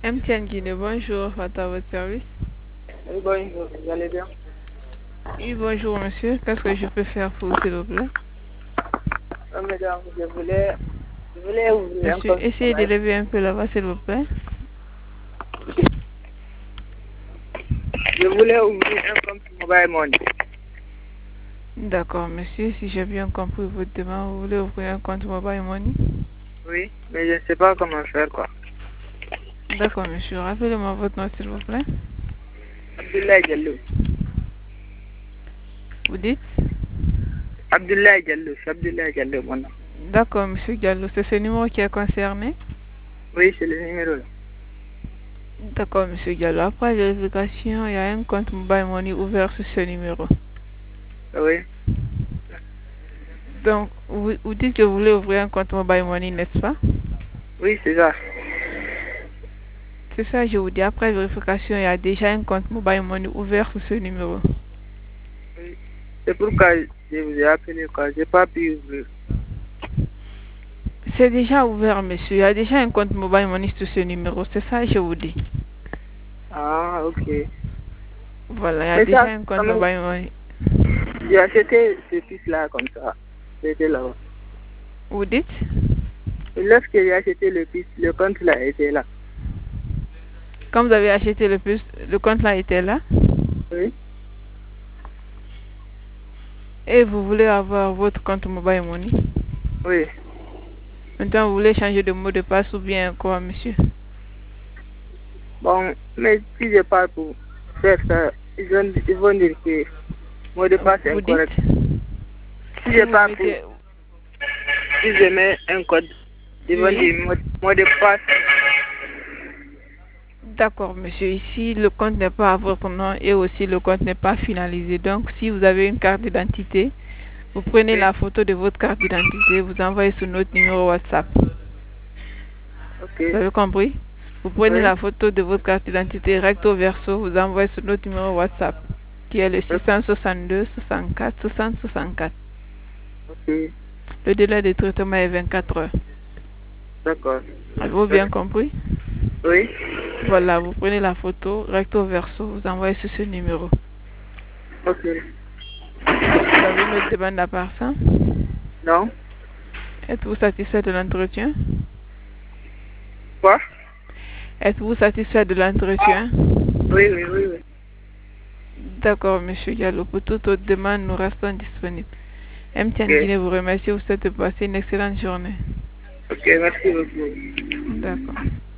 MTN Guinée, bonjour, à votre service. Oui, bonjour, vous allez bien? Oui, bonjour monsieur, qu'est-ce que je peux faire pour vous s'il vous plaît? Madame, je voulais ouvrir un Monsieur, compte essayez de mobile. lever un peu la voix s'il vous plaît. Je voulais ouvrir un compte mobile money. D'accord monsieur, si j'ai bien compris votre demande, vous voulez ouvrir un compte mobile money? Oui, mais je ne sais pas comment faire quoi. D'accord monsieur, rappelez-moi votre nom s'il vous plaît. Abdoulaye Diallo. Vous dites? Abdoulaye Diallo, c'est Abdoulaye Diallo mon nom. D'accord monsieur Diallo, c'est ce numéro qui est concerné? Oui, c'est le numéro là. D'accord monsieur Diallo, après vérification, il y a un compte mobile money ouvert sur ce numéro. Oui, Donc, vous dites que vous voulez ouvrir un compte mobile money, n'est-ce pas? oui, c'est ça. C'est ça, je vous dis. Après vérification, il y a déjà un compte mobile money ouvert sur ce numéro. Oui. C'est pourquoi je vous ai appelé quoi. J'ai pas pu ouvrir. C'est déjà ouvert, monsieur. Il y a déjà un compte mobile money sur ce numéro. C'est ça, je vous dis. Ah, ok. Voilà, il y a Mais déjà ça, un compte quand même, mobile money. j'ai acheté ce puce là comme ça. C'était là-bas. Vous dites? Et lorsque j'ai acheté le puce, le compte là était là. Quand vous avez acheté le plus, le compte là était là. Oui, Et vous voulez avoir votre compte mobile money. oui. Maintenant, vous voulez changer de mot de passe ou bien quoi, monsieur? Bon, mais si je parle pour faire ça, ils vont dire que mot de passe est Vous dites? incorrect. Si Si je vous parle pour, mettez... si je mets un code, ils vont Oui. dire mot de passe. D'accord, monsieur. Ici, le compte n'est pas à votre nom et aussi le compte n'est pas finalisé. Donc, si vous avez une carte d'identité, vous prenez Oui, la photo de votre carte d'identité, vous envoyez sur notre numéro WhatsApp. Vous ok. avez compris? Vous prenez Oui, la photo de votre carte d'identité recto verso, vous envoyez sur notre numéro WhatsApp, qui est le ok. 662 64 60 64. Ok. Le délai de traitement est 24 heures. D'accord. Avez-vous bien compris? Oui, Voilà, vous prenez la photo recto verso, vous envoyez sur ce numéro. ok. Vous avez une autre demande à part ça? Non? Êtes-vous satisfait de l'entretien? Quoi? Êtes-vous satisfait de l'entretien? Oui, oui, oui, oui. D'accord, monsieur Diallo. Pour toute autre demande, nous restons disponibles. MTN Ok. Guinée vous remercie. Vous souhaite de passer une excellente journée. Ok, merci beaucoup. D'accord.